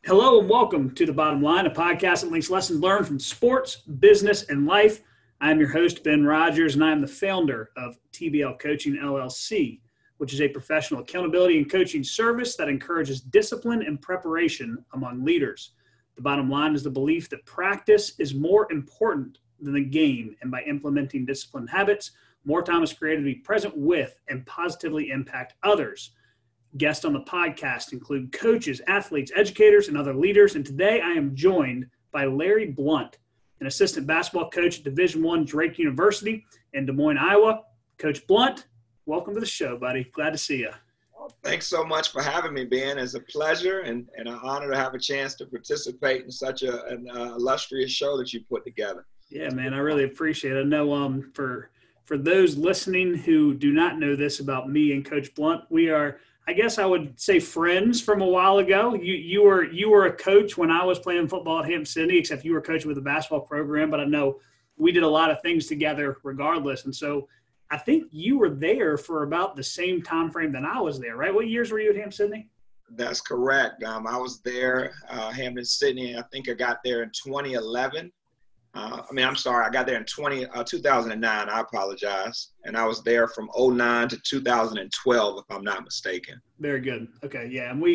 Hello and welcome to The Bottom Line, a podcast that links lessons learned from sports, business, and life. I'm your host, Ben Rogers, and I'm the founder of TBL Coaching LLC, which is a professional accountability and coaching service that encourages discipline and preparation among leaders. The bottom line is the belief that practice is more important than the game, and by implementing disciplined habits, more time is created to be present with and positively impact others. Guests on the podcast include coaches, athletes, educators, and other leaders. And today I am joined by Larry Blunt, an assistant basketball coach at Division I Drake University in Des Moines, Iowa. Coach Blunt, welcome to the show, buddy. Glad to see you. Thanks so much for having me, Ben. It's a pleasure and an honor to have a chance to participate in such an illustrious show that you put together. Yeah, man, I really appreciate it. I know for those listening who do not know this about me and Coach Blunt, we are, I guess I would say, friends from a while ago. You were a coach when I was playing football at Hampton-Sydney, except you were coaching with the basketball program. But I know we did a lot of things together regardless. And so I think you were there for about the same time frame that I was there, right? What years were you at Hampton-Sydney? That's correct. I was there, Hampton-Sydney. I think I got there in 2011. I got there in 2009. I apologize. And I was there from 2009 to 2012, if I'm not mistaken. Very good. Okay. Yeah. And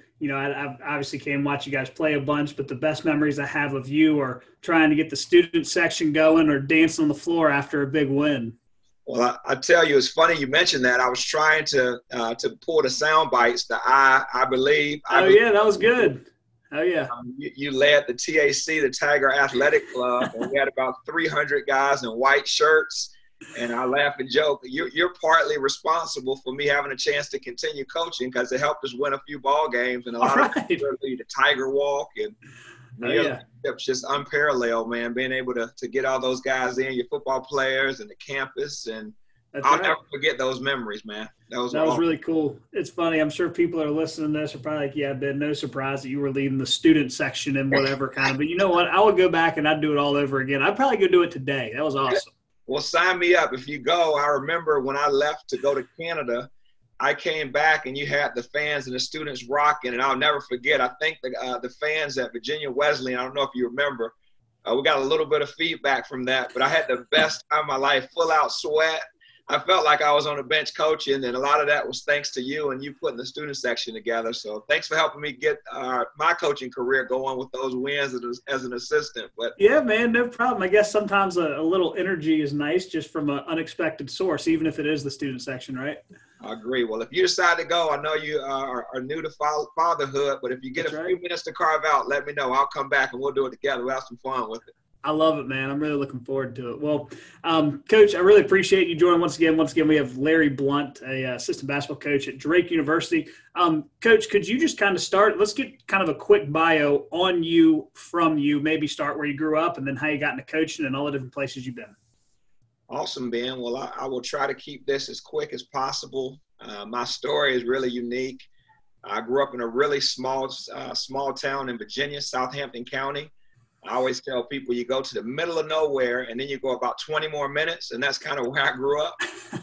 I obviously came watch you guys play a bunch, but the best memories I have of you are trying to get the student section going or dancing on the floor after a big win. Well, I tell you, it's funny you mentioned that. I was trying to pull the sound bites, I believe. Yeah, that was good. Oh, yeah. You led the TAC, the Tiger Athletic Club, and we had about 300 guys in white shirts. And I laugh and joke, you're partly responsible for me having a chance to continue coaching because it helped us win a few ball games and a lot of the Tiger Walk. And it's just unparalleled, man, being able to get all those guys in, your football players and the campus. And I'll never forget those memories, man. That was really cool. It's funny. I'm sure people are listening to this are probably like, yeah, Ben, no surprise that you were leading the student section and whatever kind of. But you know what? I would go back and I'd do it all over again. I'd probably go do it today. That was awesome. Well, sign me up. If you go, I remember when I left to go to Canada, I came back and you had the fans and the students rocking. And I'll never forget, I think the fans at Virginia Wesleyan, I don't know if you remember, we got a little bit of feedback from that. But I had the best time of my life, full out sweat. I felt like I was on the bench coaching, and a lot of that was thanks to you and you putting the student section together. So thanks for helping me get my coaching career going with those wins as an assistant. But yeah, man, no problem. I guess sometimes a little energy is nice just from an unexpected source, even if it is the student section, right? I agree. Well, if you decide to go, I know you are new to fatherhood, but if you get few minutes to carve out, let me know. I'll come back and we'll do it together. We'll have some fun with it. I love it, man. I'm really looking forward to it. Well, Coach, I really appreciate you joining once again. Once again, we have Larry Blunt, a assistant basketball coach at Drake University. Coach, could you just kind of start? Let's get kind of a quick bio on you, from you, maybe start where you grew up and then how you got into coaching and all the different places you've been. Awesome, Ben. Well, I will try to keep this as quick as possible. My story is really unique. I grew up in a really small town in Virginia, Southampton County. I always tell people you go to the middle of nowhere and then you go about 20 more minutes, and that's kind of where I grew up.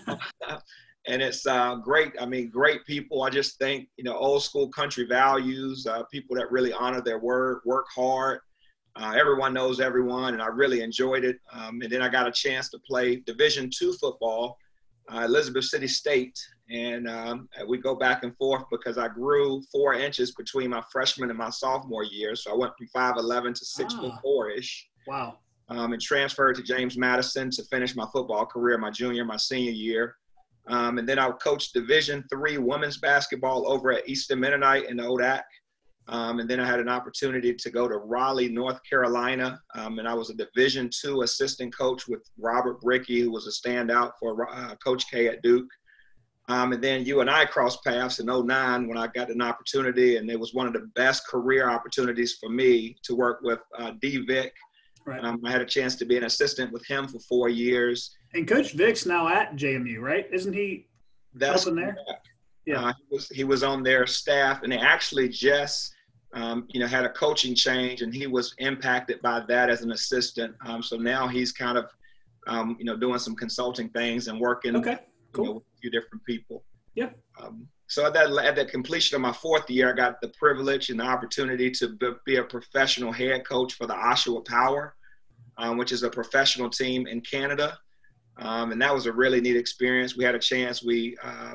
And it's great. I mean, great people. I just think, old school country values, people that really honor their word, work hard. Everyone knows everyone, and I really enjoyed it. And then I got a chance to play Division II football, Elizabeth City State. And we go back and forth because I grew 4 inches between my freshman and my sophomore year. So I went from 5'11" to 6'4"-ish. Wow. And transferred to James Madison to finish my football career my senior year. And then I coached Division III women's basketball over at Easton Mennonite in ODAC. And then I had an opportunity to go to Raleigh, North Carolina. And I was a Division II assistant coach with Robert Brickey, who was a standout for Coach K at Duke. And then you and I crossed paths in 2009 when I got an opportunity, and it was one of the best career opportunities for me to work with D. Vick. Right. I had a chance to be an assistant with him for 4 years. And Coach Vick's now at JMU, right? Isn't he helping there? Yeah. He was on their staff, and they actually just had a coaching change, and he was impacted by that as an assistant. So now he's kind of, doing some consulting things and working. Okay. Cool. With a few different people. Yeah. So at the completion of my fourth year, I got the privilege and the opportunity to be a professional head coach for the Oshawa Power, which is a professional team in Canada. And that was a really neat experience. We had a chance. We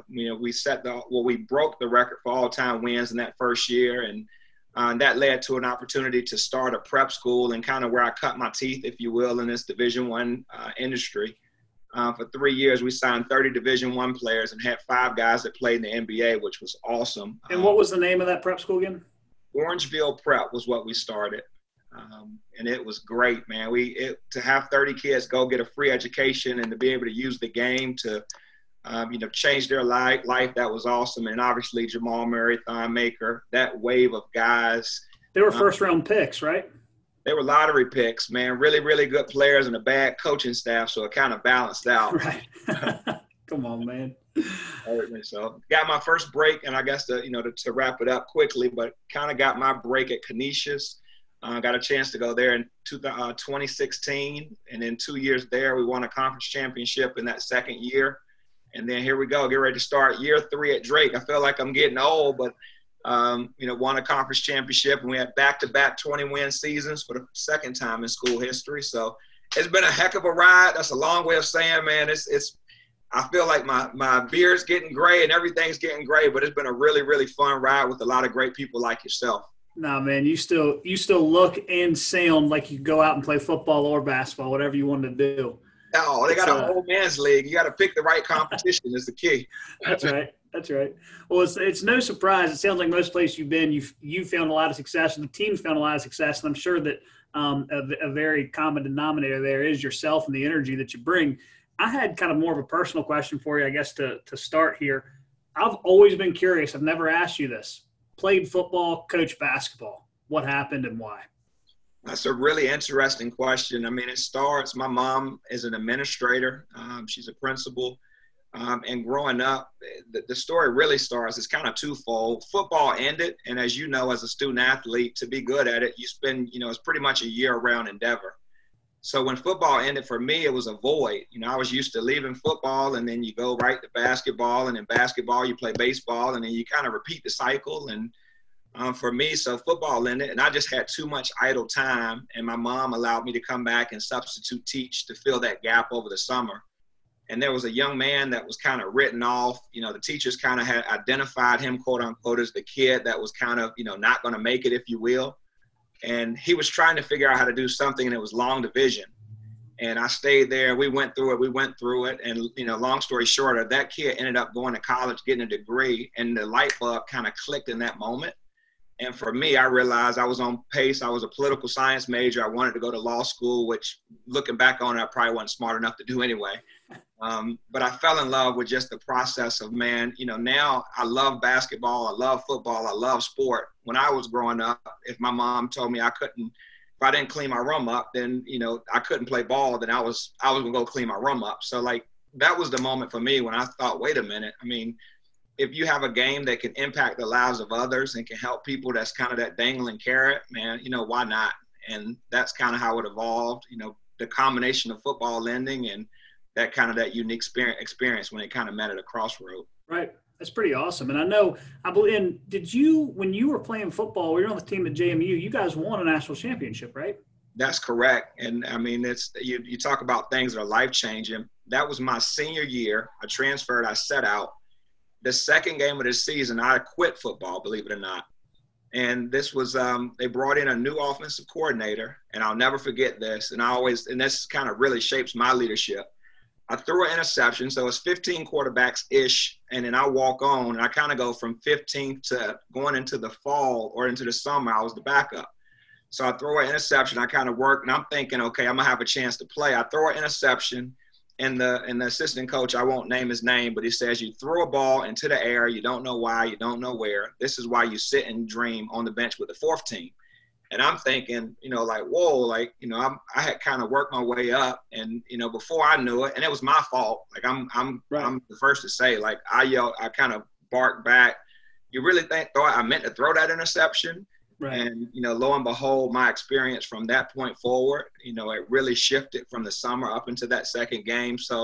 broke the record for all-time wins in that first year, and that led to an opportunity to start a prep school and kind of where I cut my teeth, if you will, in this Division I industry. For 3 years, we signed 30 Division I players and had 5 guys that played in the NBA, which was awesome. And what was the name of that prep school again? Orangeville Prep was what we started. And it was great, man. To have 30 kids go get a free education and to be able to use the game to, change their life, that was awesome. And obviously Jamal Murray, Thon Maker, that wave of guys. They were first-round picks, right? They were lottery picks, man. Really, really good players and a bad coaching staff, so it kind of balanced out. Right. Come on, man. So got my first break, and I guess to wrap it up quickly, but kind of got my break at Canisius. Got a chance to go there in 2016, and in 2 years there, we won a conference championship in that second year. And then here we go, get ready to start year 3 at Drake. I feel like I'm getting old, but won a conference championship, and we had back-to-back 20-win seasons for the second time in school history. So it's been a heck of a ride. That's a long way of saying, man, I feel like my beard's getting gray and everything's getting gray, but it's been a really, really fun ride with a lot of great people like yourself. Nah, man, you still look and sound like you go out and play football or basketball, whatever you want to do. Oh, they got a whole man's league. You got to pick the right competition is the key. That's right. That's right. Well, it's no surprise. It sounds like most places you've been, you've found a lot of success, and the team's found a lot of success. And I'm sure that a very common denominator there is yourself and the energy that you bring. I had kind of more of a personal question for you, I guess, to start here. I've always been curious. I've never asked you this. Played football, coached basketball. What happened and why? That's a really interesting question. I mean, it starts, my mom is an administrator. She's a principal. And growing up, the story really starts, it's kind of twofold. Football ended, and as you know, as a student athlete, to be good at it, you spend, it's pretty much a year-round endeavor. So when football ended, for me, it was a void. I was used to leaving football, and then you go right to basketball, and in basketball, you play baseball, and then you kind of repeat the cycle. And for me, so football ended, and I just had too much idle time, and my mom allowed me to come back and substitute teach to fill that gap over the summer. And there was a young man that was kind of written off. The teachers kind of had identified him, quote unquote, as the kid that was kind of, not going to make it, if you will. And he was trying to figure out how to do something, and it was long division. And I stayed there. We went through it. And, long story short, that kid ended up going to college, getting a degree, and the light bulb kind of clicked in that moment. And for me, I realized I was on pace. I was a political science major. I wanted to go to law school, which looking back on it, I probably wasn't smart enough to do anyway. But I fell in love with just the process of, man, now I love basketball. I love football. I love sport. When I was growing up, if my mom told me if I didn't clean my room up, then, I couldn't play ball, then I was going to go clean my room up. So that was the moment for me when I thought, wait a minute. I mean, if you have a game that can impact the lives of others and can help people, that's kind of that dangling carrot, man, why not? And that's kind of how it evolved, the combination of football lending and that kind of that unique experience when it kind of met at a crossroad. Right. That's pretty awesome. And I believe, when you were playing football, you were on the team at JMU, you guys won a national championship, right? That's correct. And I mean, you talk about things that are life-changing. That was my senior year. I transferred, I set out. The second game of the season, I quit football, believe it or not. And this was, they brought in a new offensive coordinator, and I'll never forget this. And this kind of really shapes my leadership. I threw an interception, so it's 15 quarterbacks-ish, and then I walk on, and I kind of go from 15 to going into the fall or into the summer, I was the backup. So I throw an interception, I kind of work, and I'm thinking, okay, I'm going to have a chance to play. I throw an interception, and the assistant coach, I won't name his name, but he says, you throw a ball into the air, you don't know why, you don't know where. This is why you sit and dream on the bench with the fourth team. And I'm thinking, whoa, I had kind of worked my way up, and before I knew it, and it was my fault. I'm the first to say, I yelled, I kind of barked back. You really thought I meant to throw that interception? Right. And lo and behold, my experience from that point forward, it really shifted from the summer up into that second game. So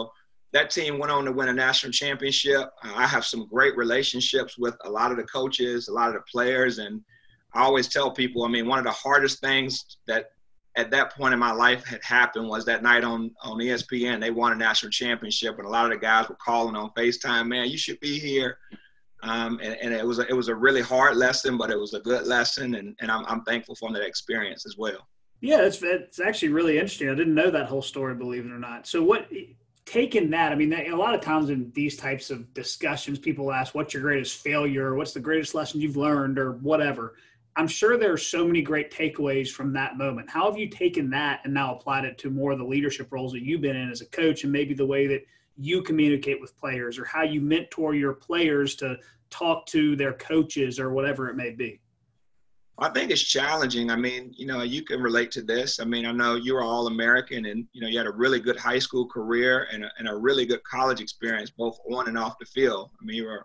that team went on to win a national championship. I have some great relationships with a lot of the coaches, a lot of the players. And I always tell people, I mean, one of the hardest things that at that point in my life had happened was that night on ESPN, they won a national championship. And a lot of the guys were calling on FaceTime, man, you should be here. And it was a really hard lesson, but it was a good lesson. And I'm thankful for that experience as well. Yeah, it's actually really interesting. I didn't know that whole story, believe it or not. So taking that, I mean, a lot of times in these types of discussions, people ask, what's your greatest failure? What's the greatest lesson you've learned or whatever? I'm sure there are so many great takeaways from that moment. How have you taken that and now applied it to more of the leadership roles that you've been in as a coach, and maybe the way that you communicate with players, or how you mentor your players to talk to their coaches or whatever it may be? I think it's challenging. I mean, you can relate to this. I mean, I know you were All-American, and, you had a really good high school career and a really good college experience, both on and off the field. I mean, you were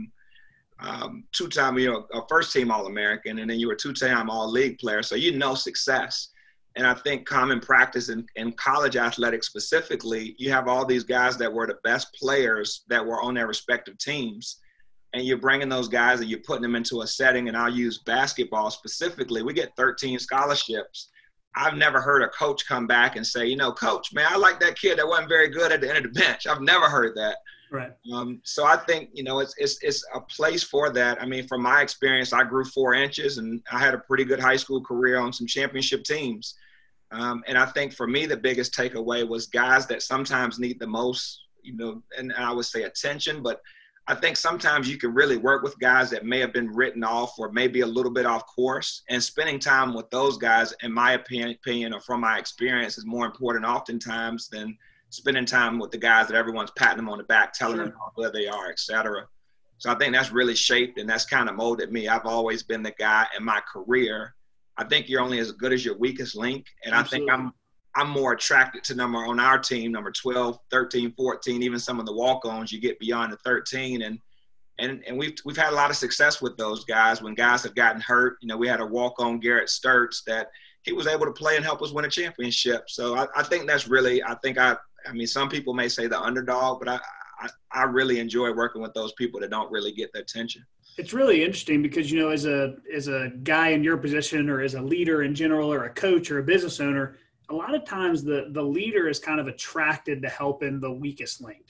two-time, a first-team All-American, and then you were two-time All-League player. So success. And I think common practice in college athletics specifically, you have all these guys that were the best players that were on their respective teams. And you're bringing those guys and you're putting them into a setting, and I'll use basketball specifically. We get 13 scholarships. I've never heard a coach come back and say, coach, man, I like that kid that wasn't very good at the end of the bench. I've never heard that. Right. So I think, it's a place for that. I mean, from my experience, I grew 4 inches and I had a pretty good high school career on some championship teams. And I think for me, the biggest takeaway was guys that sometimes need the most, and I would say attention, but I think sometimes you can really work with guys that may have been written off or maybe a little bit off course, and spending time with those guys, in my opinion, or from my experience, is more important oftentimes than spending time with the guys that everyone's patting them on the back, telling them how good they are, et cetera. So I think that's really shaped and that's kind of molded me. I've always been the guy in my career. I think you're only as good as your weakest link. And Absolutely. I think I'm more attracted to on our team, number 12, 13, 14, even some of the walk-ons, you get beyond the 13. And we've had a lot of success with those guys. When guys have gotten hurt, we had a walk-on, Garrett Sturts, that he was able to play and help us win a championship. So I think that's really, I mean, some people may say the underdog, but I really enjoy working with those people that don't really get the attention. It's really interesting because, as a guy in your position, or as a leader in general, or a coach or a business owner, a lot of times the leader is kind of attracted to helping the weakest link,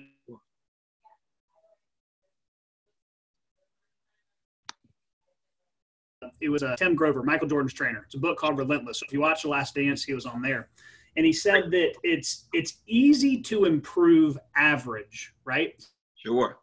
It was Tim Grover, Michael Jordan's trainer. It's a book called Relentless. So if you watch The Last Dance, he was on there. And he said that it's easy to improve average, right? Sure.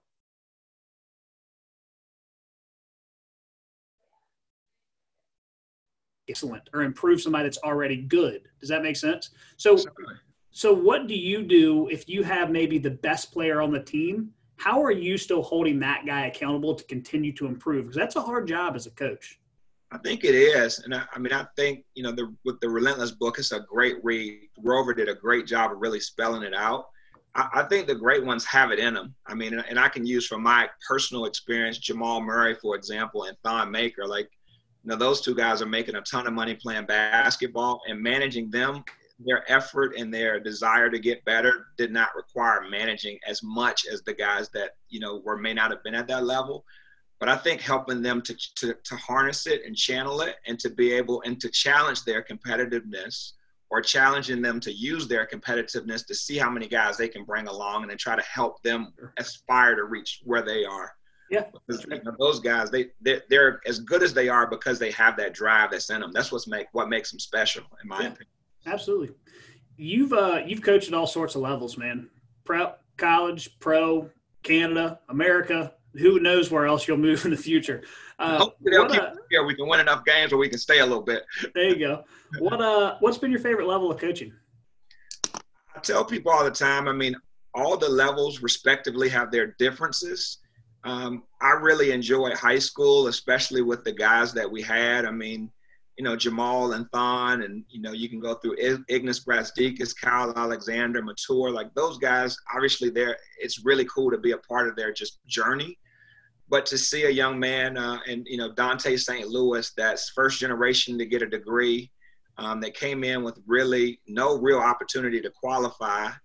Excellent, or improve somebody that's already good. Does that make sense? So what do you do if you have maybe the best player on the team? How are you still holding that guy accountable to continue to improve? Because that's a hard job as a coach. I think it is. And I think, with the Relentless book, it's a great read. Grover did a great job of really spelling it out. I think the great ones have it in them. I mean, and I can use from my personal experience, Jamal Murray, for example, and Thon Maker. Those two guys are making a ton of money playing basketball, and managing them, their effort and their desire to get better did not require managing as much as the guys that, may not have been at that level. But I think helping them to harness it and channel it, and to be able and to challenge their competitiveness, or challenging them to use their competitiveness to see how many guys they can bring along and then try to help them aspire to reach where they are. Yeah, because those guys, they're as good as they are because they have that drive that's in them. That's what makes them special, in my opinion. Absolutely. You've coached at all sorts of levels, man. College, pro, Canada, America. Who knows where else you'll move in the future? Hopefully they'll keep us here. We can win enough games where we can stay a little bit. There you go. What's been your favorite level of coaching? I tell people all the time, I mean, all the levels respectively have their differences. I really enjoy high school, especially with the guys that we had. I mean, Jamal and Thon, and, you can go through Ignas Brazdeikis, Kyle Alexander, Mature, like those guys, obviously it's really cool to be a part of their just journey. But to see a young man and Dante St. Louis, that's first generation to get a degree, that came in with really no real opportunity to qualify,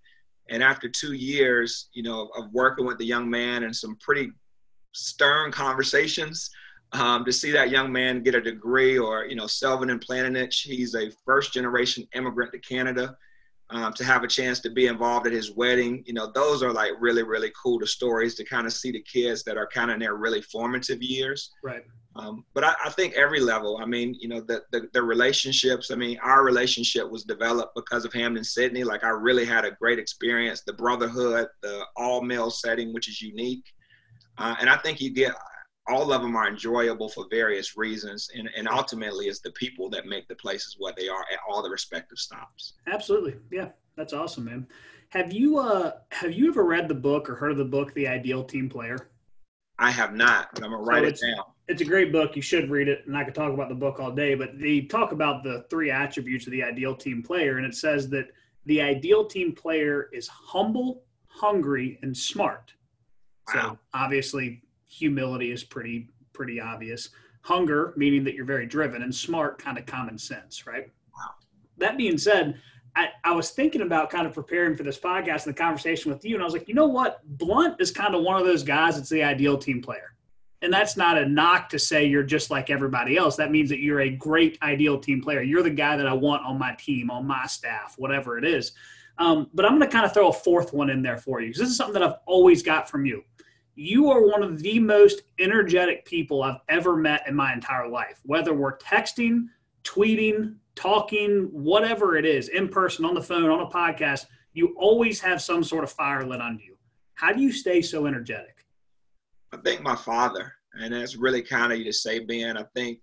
And after 2 years, of working with the young man and some pretty stern conversations, to see that young man get a degree, or, Selvin Plananich, he's a first generation immigrant to Canada, to have a chance to be involved at his wedding, those are like really, really cool stories to kind of see the kids that are kind of in their really formative years. Right. But I think every level, the relationships, our relationship was developed because of Hampden-Sydney. Like, I really had a great experience, the brotherhood, the all male setting, which is unique. And I think all of them are enjoyable for various reasons. And ultimately it's the people that make the places what they are at all the respective stops. Absolutely. Yeah. That's awesome, man. Have you ever read the book or heard of the book, The Ideal Team Player? I have not, but I'm going to write it down. It's a great book. You should read it, and I could talk about the book all day, but they talk about the 3 attributes of the ideal team player, and it says that the ideal team player is humble, hungry, and smart. Wow. So obviously humility is pretty obvious. Hunger, meaning that you're very driven, and smart, kind of common sense, right? Wow. That being said, I was thinking about kind of preparing for this podcast and the conversation with you, and I was like, you know what? Blunt is kind of one of those guys that's the ideal team player. And that's not a knock to say you're just like everybody else. That means that you're a great ideal team player. You're the guy that I want on my team, on my staff, whatever it is. But I'm going to kind of throw a fourth one in there for you, because this is something that I've always got from you. You are one of the most energetic people I've ever met in my entire life, whether we're texting, tweeting, talking, whatever it is, in person, on the phone, on a podcast. You always have some sort of fire lit under you. How do you stay so energetic? I think my father, and it's really kind of you to say, Ben. I think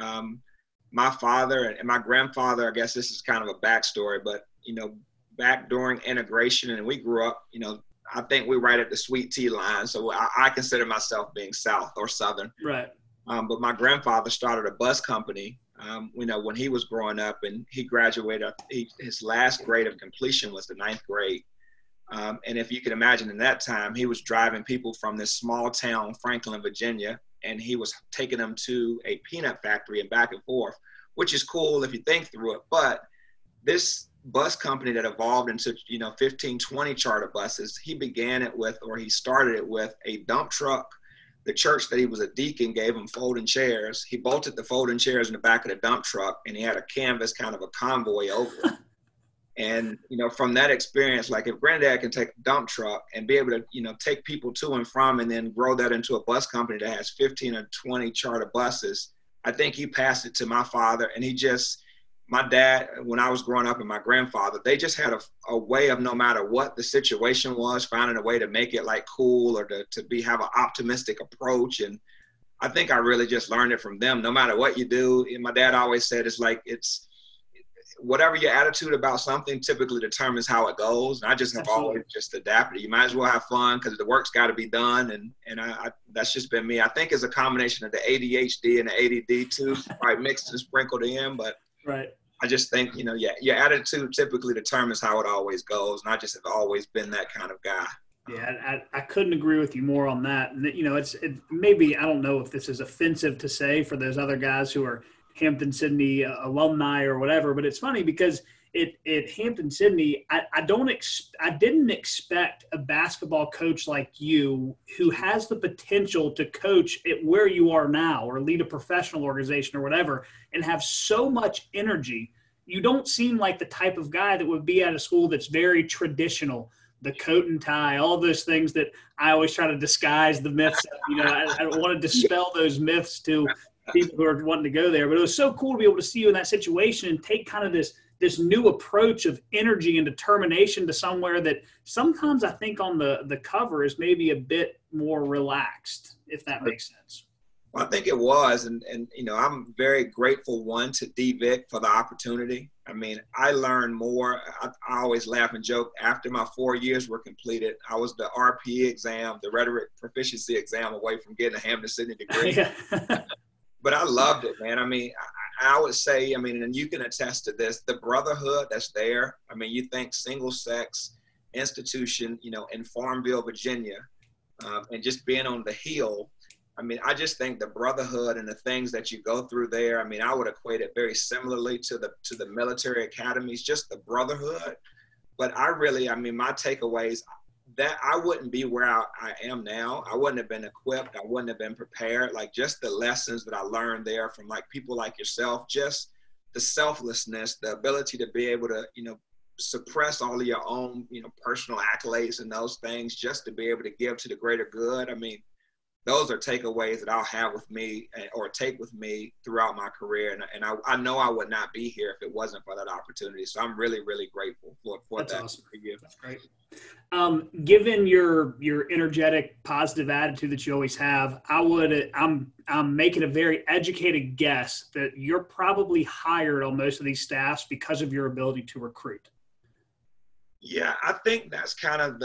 my father and my grandfather, I guess this is kind of a backstory, but, back during integration, and we grew up, I think we're right at the sweet tea line. So I consider myself being South or Southern. Right. But my grandfather started a bus company, when he was growing up, and he graduated. His last grade of completion was the 9th grade. And if you can imagine, in that time, he was driving people from this small town, Franklin, Virginia, and he was taking them to a peanut factory and back and forth, which is cool if you think through it. But this bus company that evolved into, 15, 20 charter buses, he started it with a dump truck. The church that he was a deacon gave him folding chairs. He bolted the folding chairs in the back of the dump truck, and he had a canvas, kind of a convoy over it. And, from that experience, like if Granddad can take a dump truck and be able to, take people to and from, and then grow that into a bus company that has 15 or 20 charter buses, I think he passed it to my father. And my dad, when I was growing up, and my grandfather, they just had a way of, no matter what the situation was, finding a way to make it like cool, or to have an optimistic approach. And I think I really just learned it from them. No matter what you do, and my dad always said, it's whatever your attitude about something typically determines how it goes. And I just have always just adapted. You might as well have fun, because the work's got to be done. And I that's just been me. I think it's a combination of the ADHD and the ADD too, probably mixed and sprinkled in. But right. I just think, your attitude typically determines how it always goes. And I just have always been that kind of guy. Yeah, I couldn't agree with you more on that. And, maybe, I don't know if this is offensive to say for those other guys who are Hampden-Sydney alumni or whatever, but it's funny because at Hampden-Sydney, I didn't expect a basketball coach like you, who has the potential to coach at where you are now or lead a professional organization or whatever, and have so much energy. You don't seem like the type of guy that would be at a school that's very traditional, the coat and tie, all those things that I always try to disguise the myths. I want to dispel those myths to people who are wanting to go there. But it was so cool to be able to see you in that situation and take kind of this new approach of energy and determination to somewhere that sometimes I think on the cover is maybe a bit more relaxed, if that makes sense. Well, I think it was. And I'm very grateful, one, to D-Vic for the opportunity. I learned more. I always laugh and joke. After my 4 years were completed, I was the RP exam, the rhetoric proficiency exam, away from getting a Hampden-Sydney degree. But I loved it, man. I would say, and you can attest to this, the brotherhood that's there. You think single sex institution, in Farmville, Virginia, and just being on the Hill. I just think the brotherhood and the things that you go through there. I would equate it very similarly to the military academies, just the brotherhood. But I mean, my takeaways, that I wouldn't be where I am now. I wouldn't have been equipped. I wouldn't have been prepared. Like, just the lessons that I learned there from like people like yourself, just the selflessness, the ability to be able to, suppress all of your own, personal accolades and those things just to be able to give to the greater good. I mean, those are takeaways that I'll have with me or take with me throughout my career. And I know I would not be here if it wasn't for that opportunity. So I'm really, really grateful for That's that. awesome. That's great. Given your energetic, positive attitude that you always have, I'm making a very educated guess that you're probably hired on most of these staffs because of your ability to recruit. Yeah, I think that's kind of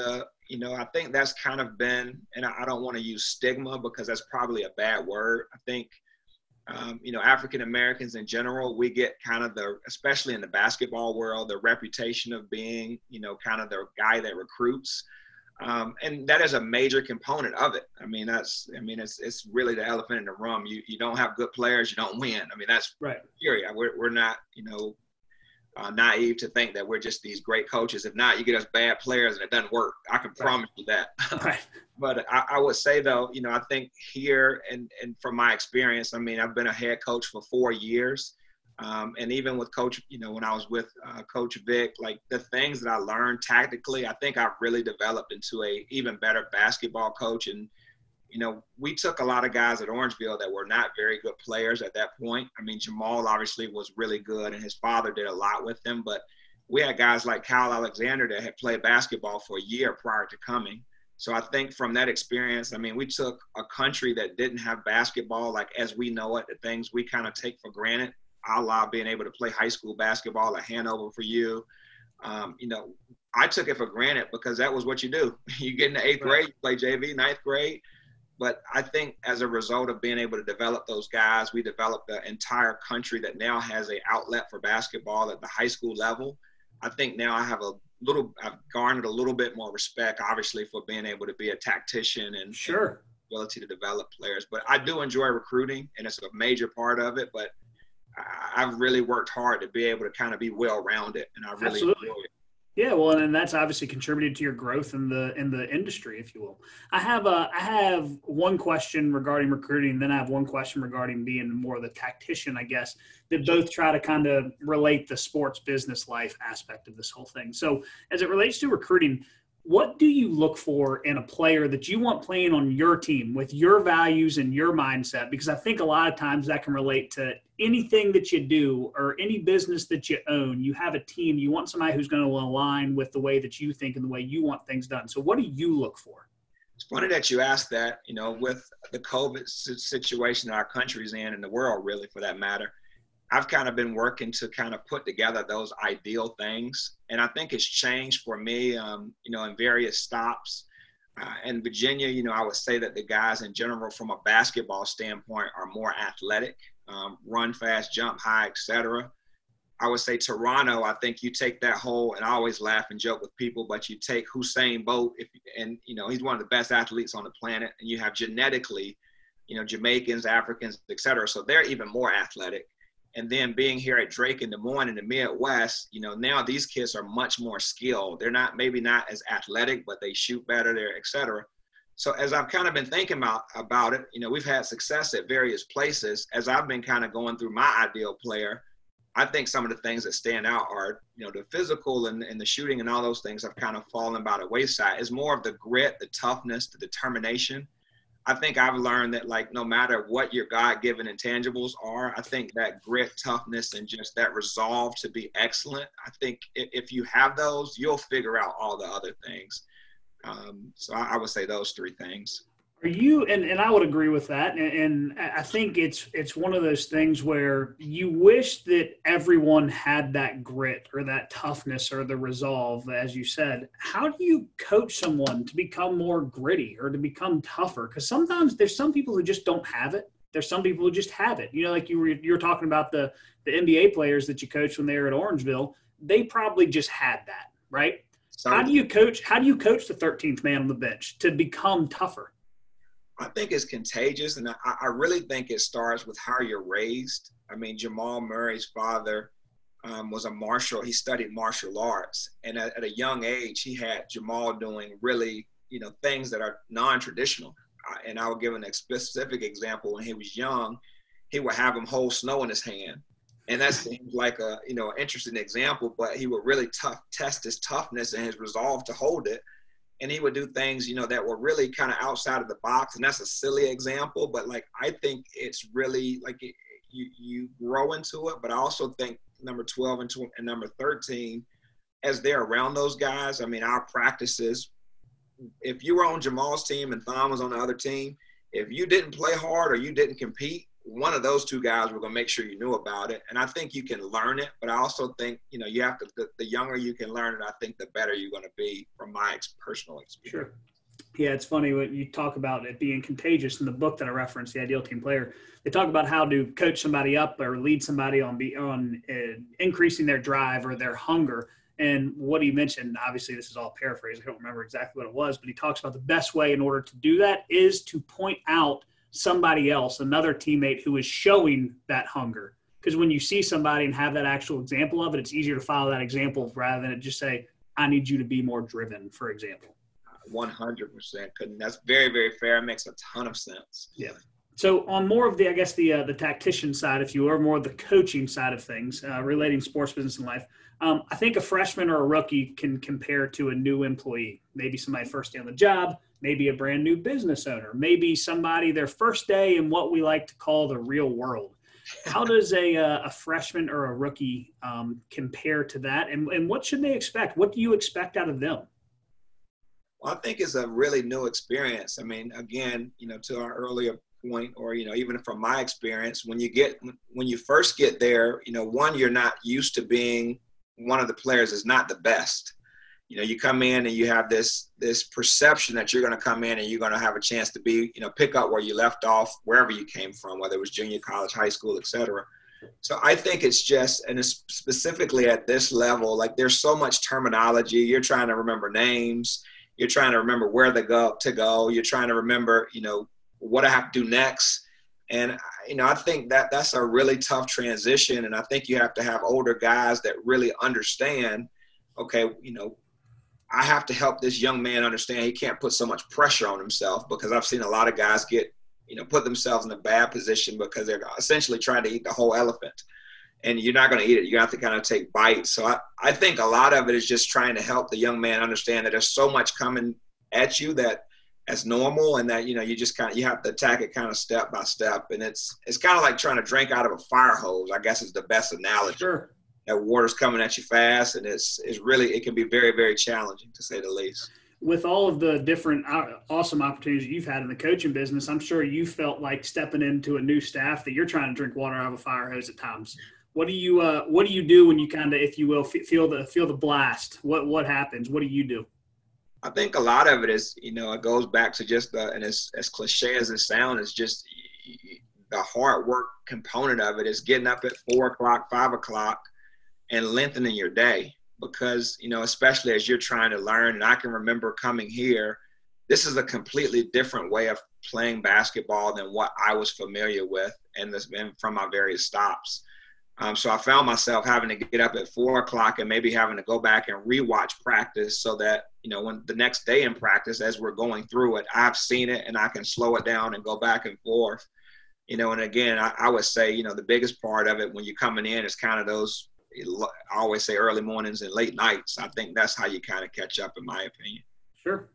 been, and I don't want to use stigma because that's probably a bad word. I think, African Americans in general, we get kind of especially in the basketball world, the reputation of being, kind of the guy that recruits. And that is a major component of it. It's really the elephant in the room. You don't have good players, you don't win. I mean, that's right. Period. We're not, naive to think that we're just these great coaches. If not, you get us bad players and it doesn't work. I can promise you that. Right. But I would say, though, I think here and from my experience, I mean, I've been a head coach for 4 years. And even with Coach, when I was with Coach Vic, like the things that I learned tactically, I think I've really developed into a even better basketball coach. And we took a lot of guys at Orangeville that were not very good players at that point. I mean, Jamal obviously was really good, and his father did a lot with him. But we had guys like Kyle Alexander that had played basketball for a year prior to coming. So I think from that experience, I mean, we took a country that didn't have basketball, like as we know it, the things we kind of take for granted, a la being able to play high school basketball at Hanover for you. I took it for granted because that was what you do. You get in the 8th grade, you play JV, 9th grade. But I think as a result of being able to develop those guys, we developed the entire country that now has an outlet for basketball at the high school level. I think now I've garnered a little bit more respect, obviously, for being able to be a tactician and ability to develop players. But I do enjoy recruiting, and it's a major part of it. But I've really worked hard to be able to kind of be well-rounded, and I really enjoy it. Yeah, well, and that's obviously contributed to your growth in the industry, if you will. I have one question regarding recruiting, and then I have one question regarding being more of the tactician, I guess, that both try to kind of relate the sports business life aspect of this whole thing. So as it relates to recruiting, what do you look for in a player that you want playing on your team with your values and your mindset? Because I think a lot of times that can relate to anything that you do or any business that you own. You have a team, you want somebody who's going to align with the way that you think and the way you want things done. So what do you look for? It's funny that you asked that, with the COVID situation that our country's in and the world really for that matter. I've kind of been working to kind of put together those ideal things. And I think it's changed for me, in various stops. In Virginia, I would say that the guys in general from a basketball standpoint are more athletic, run fast, jump high, etc. I would say Toronto, I think you take that whole, and I always laugh and joke with people, but you take Usain Bolt, he's one of the best athletes on the planet, and you have genetically, Jamaicans, Africans, etc. So they're even more athletic. And then being here at Drake in Des Moines in the Midwest, now these kids are much more skilled. They're maybe not as athletic, but they shoot better, et cetera. So as I've kind of been thinking about it, we've had success at various places. As I've been kind of going through my ideal player, I think some of the things that stand out are, the physical and the shooting and all those things have kind of fallen by the wayside. It's more of the grit, the toughness, the determination. I think I've learned that, like, no matter what your God-given intangibles are, I think that grit, toughness, and just that resolve to be excellent, I think if you have those, you'll figure out all the other things. So I would say those 3 things. Are you, and I would agree with that. And I think it's one of those things where you wish that everyone had that grit or that toughness or the resolve, as you said. How do you coach someone to become more gritty or to become tougher? Because sometimes there's some people who just don't have it. There's some people who just have it. Like you were talking about the NBA players that you coached when they were at Orangeville. They probably just had that, right? How do you coach the 13th man on the bench to become tougher? I think it's contagious, and I really think it starts with how you're raised. I mean, Jamal Murray's father was a martial. He studied martial arts, and at a young age, he had Jamal doing really, things that are non-traditional. And I will give a specific example. When he was young, he would have him hold snow in his hand, and that seems like an interesting example. But he would really test his toughness and his resolve to hold it. And he would do things, that were really kind of outside of the box. And that's a silly example, but like, I think it's really like you grow into it. But I also think number 12 and number 13, as they're around those guys, I mean, our practices, if you were on Jamal's team and Thon was on the other team, if you didn't play hard or you didn't compete, one of those two guys were going to make sure you knew about it. And I think you can learn it, but I also think, you have to, the younger you can learn it, I think the better you're going to be from my personal experience. Sure. Yeah, it's funny when you talk about it being contagious in the book that I referenced, The Ideal Team Player. They talk about how to coach somebody up or lead somebody on increasing their drive or their hunger. And what he mentioned, obviously this is all paraphrased, I don't remember exactly what it was, but he talks about the best way in order to do that is to point out somebody else, another teammate who is showing that hunger. Because when you see somebody and have that actual example of it, it's easier to follow that example rather than just say, I need you to be more driven, for example. 100%. That's very, very fair. It makes a ton of sense. Yeah. So on more of the, I guess, the tactician side, if you will, or more of the coaching side of things, relating sports, business, and life, I think a freshman or a rookie can compare to a new employee, maybe somebody first day on the job, maybe a brand new business owner, maybe somebody their first day in what we like to call the real world. How does a freshman or a rookie compare to that? And what should they expect? What do you expect out of them? Well, I think it's a really new experience. I mean, again, to our earlier point, or, even from my experience, when you first get there, one, you're not used to being one of the players is not the best. You come in and you have this perception that you're going to come in and you're going to have a chance to be, pick up where you left off, wherever you came from, whether it was junior college, high school, et cetera. So I think it's just, and it's specifically at this level, like there's so much terminology. You're trying to remember names. You're trying to remember where to go. You're trying to remember, what I have to do next. And, I think that's a really tough transition. And I think you have to have older guys that really understand, okay, I have to help this young man understand he can't put so much pressure on himself, because I've seen a lot of guys get, put themselves in a bad position because they're essentially trying to eat the whole elephant. And you're not going to eat it. You have to kind of take bites. So I think a lot of it is just trying to help the young man understand that there's so much coming at you that's normal, and that, you just you have to attack it kind of step by step. And it's kind of like trying to drink out of a fire hose, I guess is the best analogy. Sure. That water's coming at you fast, and it's really, it can be very, very challenging, to say the least. With all of the different awesome opportunities you've had in the coaching business, I'm sure you felt like stepping into a new staff that you're trying to drink water out of a fire hose at times. What do you do when you kind of, if you will, feel the blast? What happens? What do you do? I think a lot of it is, it goes back to just and as cliche as it sounds, it's just the hard work component of it is getting up at 4 o'clock, 5 o'clock, and lengthening your day, because, especially as you're trying to learn. And I can remember coming here, this is a completely different way of playing basketball than what I was familiar with, and from my various stops. So I found myself having to get up at 4 o'clock and maybe having to go back and rewatch practice, so that, when the next day in practice, as we're going through it, I've seen it and I can slow it down and go back and forth. And again, I would say, the biggest part of it when you're coming in is kind of those, I always say, early mornings and late nights. I think that's how you kind of catch up, in my opinion. Sure.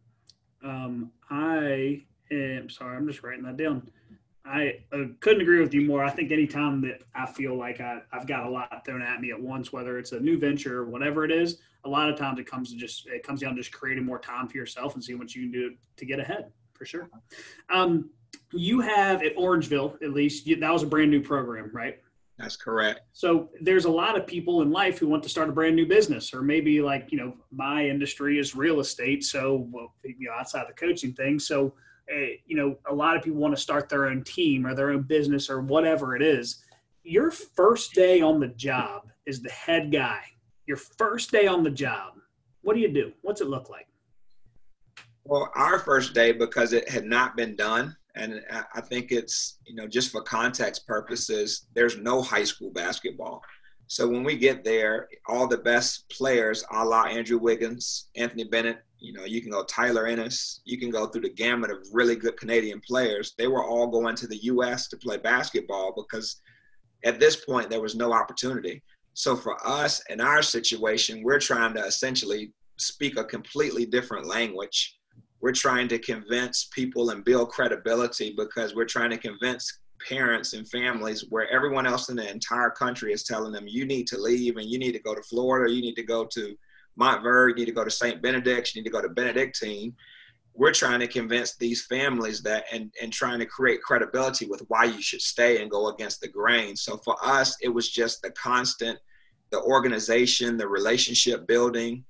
I am sorry, I'm just writing that down. I couldn't agree with you more. I think anytime that I feel like I've got a lot thrown at me at once, whether it's a new venture or whatever it is, a lot of times it comes down to just creating more time for yourself and seeing what you can do to get ahead, for sure. You have at Orangeville, at least, that was a brand new program, right? That's correct. So there's a lot of people in life who want to start a brand new business, or maybe like, my industry is real estate. So, outside the coaching thing. So, a lot of people want to start their own team or their own business or whatever it is. Your first day on the job is the head guy. Your first day on the job. What do you do? What's it look like? Well, our first day, because it had not been done, and I think it's, just for context purposes, there's no high school basketball. So when we get there, all the best players, a la Andrew Wiggins, Anthony Bennett, you can go Tyler Ennis, you can go through the gamut of really good Canadian players. They were all going to the U.S. to play basketball because at this point there was no opportunity. So for us in our situation, we're trying to essentially speak a completely different language. We're trying to convince people and build credibility because we're trying to convince parents and families where everyone else in the entire country is telling them you need to leave and you need to go to Florida, you need to go to Montverde, you need to go to St. Benedict's, you need to go to Benedictine. We're trying to convince these families that and trying to create credibility with why you should stay and go against the grain. So for us, it was just the organization, the relationship building,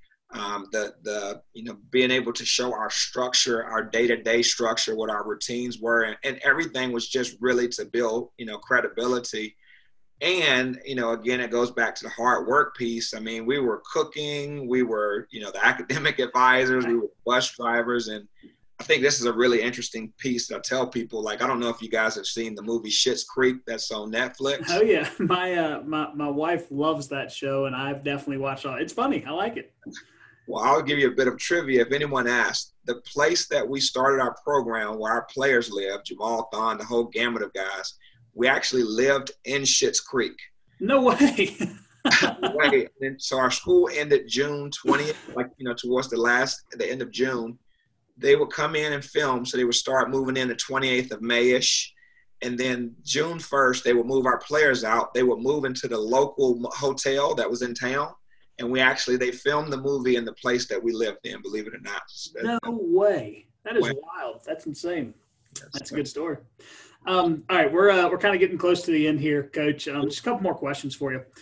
being able to show our structure, our day-to-day structure, what our routines were, and everything was just really to build, credibility. And, again, it goes back to the hard work piece. I mean, we were cooking, we were, the academic advisors, we were bus drivers. And I think this is a really interesting piece that I tell people, like, I don't know if you guys have seen the movie Schitt's Creek that's on Netflix. Oh yeah. My wife loves that show and I've definitely watched it. It's funny. I like it. Well, I'll give you a bit of trivia if anyone asks. The place that we started our program where our players lived, Jamal Thon, the whole gamut of guys, we actually lived in Schitt's Creek. No way. Right. And so our school ended June 20th, towards the end of June. They would come in and film, so they would start moving in the 28th of May-ish. And then June 1st, they would move our players out. They would move into the local hotel that was in town. And they filmed the movie in the place that we lived in, believe it or not. No way. That is wild. That's insane. That's a good story. All right, we're kind of getting close to the end here, Coach. Just a couple more questions for you.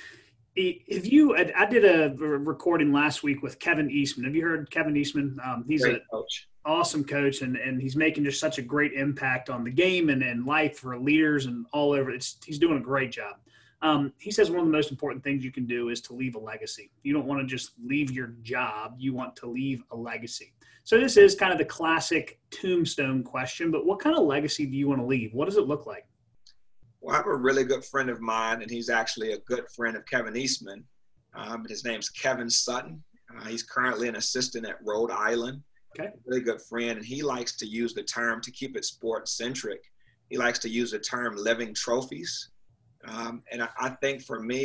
I did a recording last week with Kevin Eastman. Have you heard Kevin Eastman? He's an awesome coach, and he's making just such a great impact on the game and life for leaders and all over. He's doing a great job. He says one of the most important things you can do is to leave a legacy. You don't want to just leave your job. You want to leave a legacy. So this is kind of the classic tombstone question, but what kind of legacy do you want to leave? What does it look like? Well, I have a really good friend of mine, and he's actually a good friend of Kevin Eastman. His name's Kevin Sutton. He's currently an assistant at Rhode Island. Okay. Really good friend, and he likes to use the term, to keep it sports-centric, he likes to use the term living trophies. And I think for me,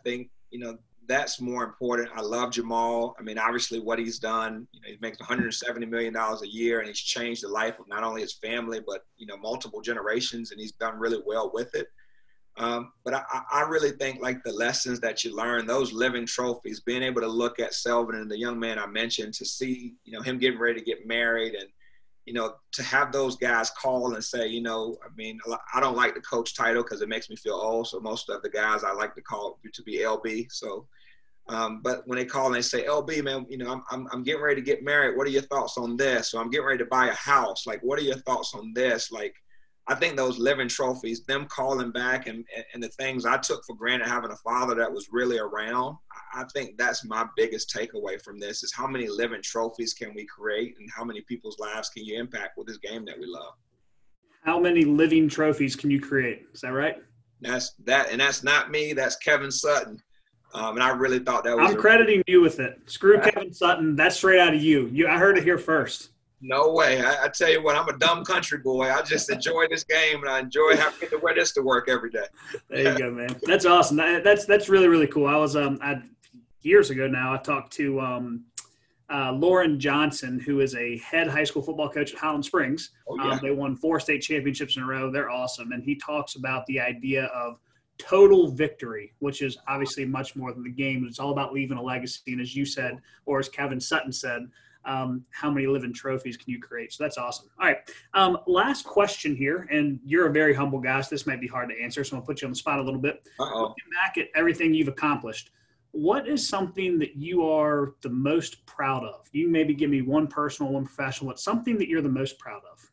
that's more important. I love Jamal. I mean, obviously what he's done, he makes $170 million a year and he's changed the life of not only his family, but, multiple generations, and he's done really well with it. But I really think the lessons that you learn, those living trophies, being able to look at Selvin and the young man I mentioned, to see, him getting ready to get married, and, to have those guys call and say, I don't like the coach title because it makes me feel old. So most of the guys I like to call to be LB. So, but when they call and they say, LB, man, I'm getting ready to get married. What are your thoughts on this? So I'm getting ready to buy a house. What are your thoughts on this? I think those living trophies, them calling back and the things I took for granted, having a father that was really around, I think that's my biggest takeaway from this, is how many living trophies can we create and how many people's lives can you impact with this game that we love? How many living trophies can you create? Is that right? That's not me. That's Kevin Sutton. And I really thought that was – I'm crediting you with it. Screw Kevin Sutton. That's straight out of you. I heard it here first. No way. I tell you what, I'm a dumb country boy. I just enjoy this game, and I enjoy having to wear this to work every day. There you go, man. That's awesome. That's really, really cool. I was years ago now, I talked to Lauren Johnson, who is a head high school football coach at Highland Springs. Oh, yeah. They won 4 state championships in a row. They're awesome. And he talks about the idea of total victory, which is obviously much more than the game. It's all about leaving a legacy. And as you said, or as Kevin Sutton said, how many living trophies can you create? So that's awesome. All right. Last question here, and you're a very humble guy, so this might be hard to answer, so I'm going to put you on the spot a little bit. Looking back at everything you've accomplished, what is something that you are the most proud of? You maybe give me one personal, one professional. What's something that you're the most proud of?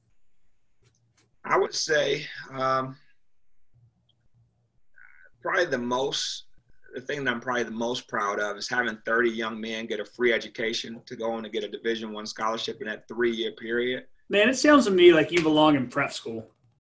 I would say probably the thing that I'm probably the most proud of is having 30 young men get a free education to go on to get a Division I scholarship in that 3-year period. Man, it sounds to me like you belong in prep school.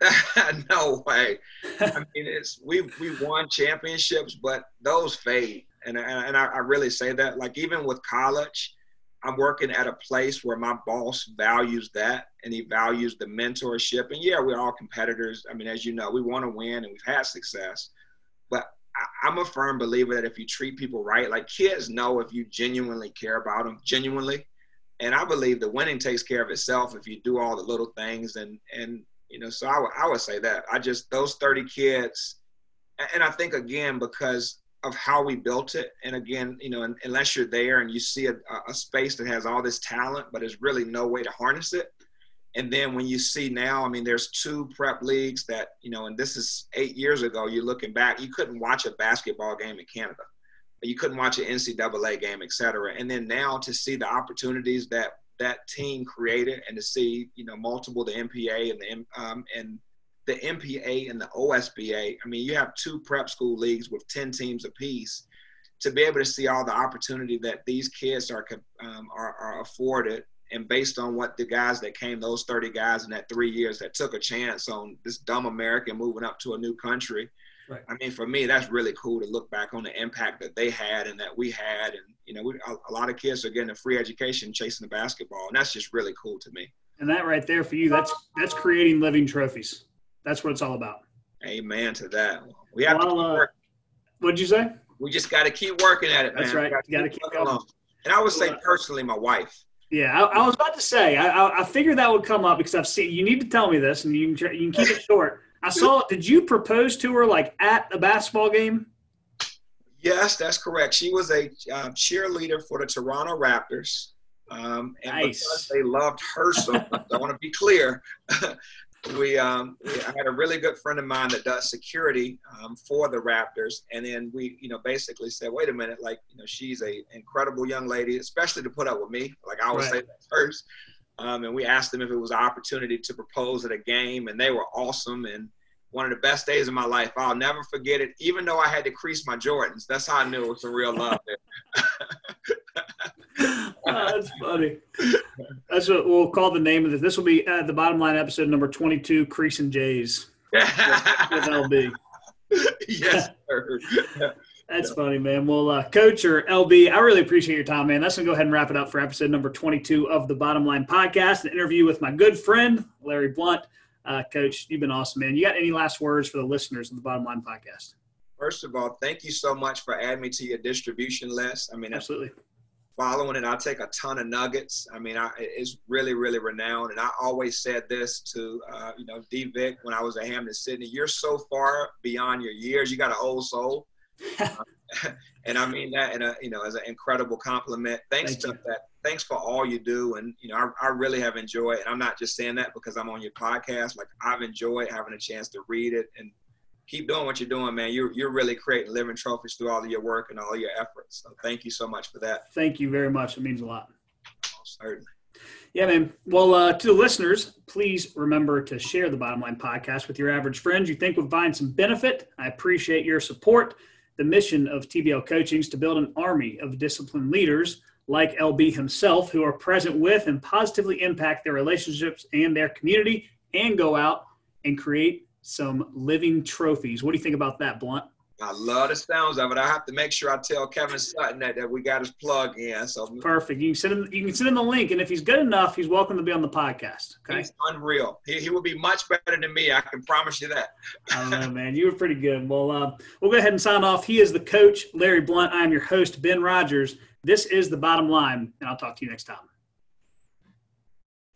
No way. I mean, we won championships, but those fade. And I really say that. Like, even with college, I'm working at a place where my boss values that, and he values the mentorship. And yeah, we're all competitors. I mean, as you know, we want to win, and we've had success. But I'm a firm believer that if you treat people right, like, kids know if you genuinely care about them, genuinely. And I believe the winning takes care of itself if you do all the little things. And you know, so I would say that. Those 30 kids, and I think, again, because of how we built it, and again, you know, unless you're there and you see a space that has all this talent, but there's really no way to harness it. And then when you see now, I mean, there's 2 prep leagues that, you know, and this is 8 years ago, you're looking back, you couldn't watch a basketball game in Canada. You couldn't watch an NCAA game, et cetera. And then now to see the opportunities that team created, and to see, you know, multiple, the MPA and the MPA and the OSBA. I mean, you have 2 prep school leagues with 10 teams apiece. To be able to see all the opportunity that these kids are afforded, and based on what the guys that came, those 30 guys in that 3 years that took a chance on this dumb American moving up to a new country. Right. I mean, for me, that's really cool to look back on the impact that they had and that we had. And, you know, a lot of kids are getting a free education chasing the basketball, and that's just really cool to me. And that right there for you, that's creating living trophies. That's what it's all about. Amen to that. We have to keep working. What'd you say? We just got to keep working at it, man. That's right. You got to keep going. And I would say personally, my wife. Yeah, I was about to say, I figured that would come up because I've seen, you need to tell me this, and you can keep it short. I saw, did you propose to her like at a basketball game? Yes, that's correct. She was a cheerleader for the Toronto Raptors. And nice. Because they loved her so much, I want to be clear. I had a really good friend of mine that does security for the Raptors. And then we, you know, basically said, wait a minute, like, you know, she's a incredible young lady, especially to put up with me. Like, I would say that first. And we asked them if it was an opportunity to propose at a game, and they were awesome. And one of the best days of my life. I'll never forget it, even though I had to crease my Jordans. That's how I knew it was some real love there. That's funny. That's what we'll call the name of this. This will be the Bottom Line episode number 22, Creasing Jays with LB. Yes, sir. That's funny, man. Well, Coach or LB, I really appreciate your time, man. That's going to go ahead and wrap it up for episode number 22 of the Bottom Line podcast, an interview with my good friend, Larry Blunt. Coach, you've been awesome, man. You got any last words for the listeners of the Bottom Line podcast? First of all, thank you so much for adding me to your distribution list. I mean, absolutely. Following it, I take a ton of nuggets. I mean, it's really, really renowned. And I always said this to, D. Vic when I was at Hampton Sydney. You're so far beyond your years. You got an old soul. And I mean that as an incredible compliment. Thanks for all you do. And, I really have enjoyed, and I'm not just saying that because I'm on your podcast. Like, I've enjoyed having a chance to read it, and keep doing what you're doing, man. You're really creating living trophies through all of your work and all your efforts. So thank you so much for that. Thank you very much. It means a lot. Oh, certainly. Yeah, man. Well, to the listeners, please remember to share the Bottom Line podcast with your average friends you think would find some benefit. I appreciate your support. The mission of TBL Coaching is to build an army of disciplined leaders like LB himself who are present with and positively impact their relationships and their community and go out and create some living trophies. What do you think about that, Blunt? I love the sounds of it. I have to make sure I tell Kevin Sutton that we got his plug in. So perfect. You can send him the link, and if he's good enough, he's welcome to be on the podcast. Okay, he's unreal. He will be much better than me. I can promise you that. I don't know, man. You were pretty good. Well, we'll go ahead and sign off. He is the coach, Larry Blunt. I am your host, Ben Rogers. This is the Bottom Line, and I'll talk to you next time.